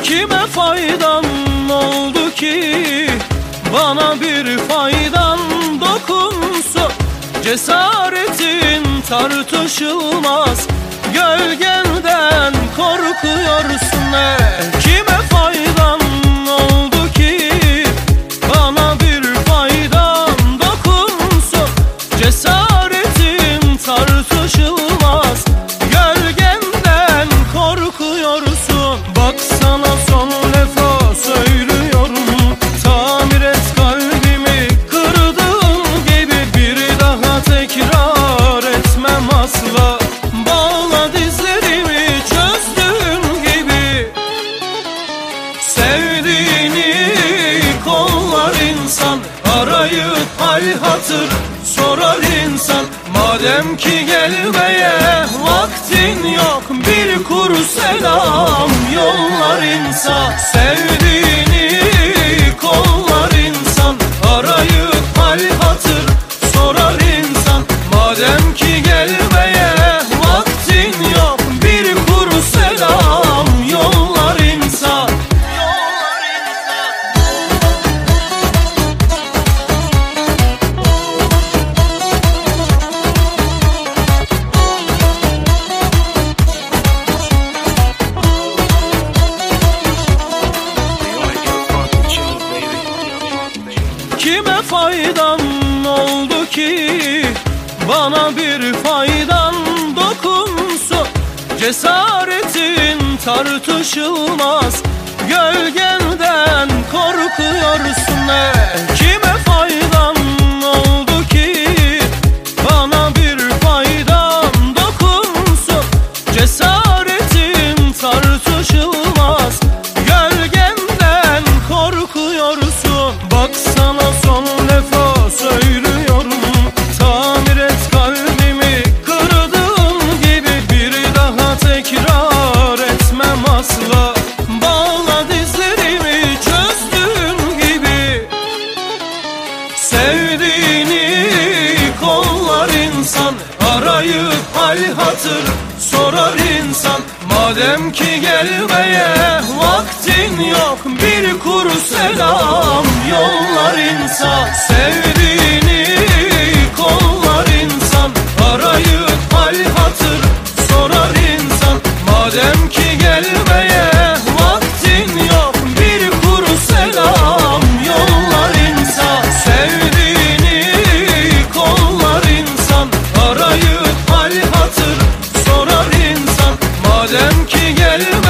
Kime faydan oldu ki bana bir faydan dokunsa? Cesaretin tartışılmaz, gölgenden korkuyorsun. Kime faydan oldu ki bana bir faydan dokunsa? Cesaretin tartışılmaz, gölgenden korkuyorsun. Bak sana son defa söylüyorum, tamir et kalbimi kırdığım gibi, bir daha tekrar etmem asla. Bağla dizlerimi çözdüğüm gibi. Sevdiğini kollar insan, arayıp hal hatır sorar insan. Madem ki gelmeye vaktin yok, bir kuru selam yollar insan. Sevdiğini kollar insan, arayıp hal hatır sorar insan. Madem ki gelmeye vaktin yok, bir kuru selam yollar insan. Kime faydan oldu ki bana bir faydan dokunsa? Cesaretin tartışılmaz, gölgenden korkuyorsun. Kime faydan oldu ki bana bir faydan dokunsa? Cesaretin tartışılmaz, gölgenden korkuyorsun. Bak sana son defa söylüyorum, tamir et kalbimi kırdığım gibi, bir daha tekrar etmem asla. Bağla dizlerimi çözdüğüm gibi. Sevdiğini kollar insan, arayıp hal hatır sorar insan. Madem ki gelmeye vaktin yok, bir kuru selam yollar insan. Sevdiğini kollar insan, arayıp hal hatır sorar insan. Madem ki gelmeye vaktin yok, bir kuru selam yollar insan. Sevdiğini kollar insan, arayıp hal hatır sorar insan. Madem ki gelmeye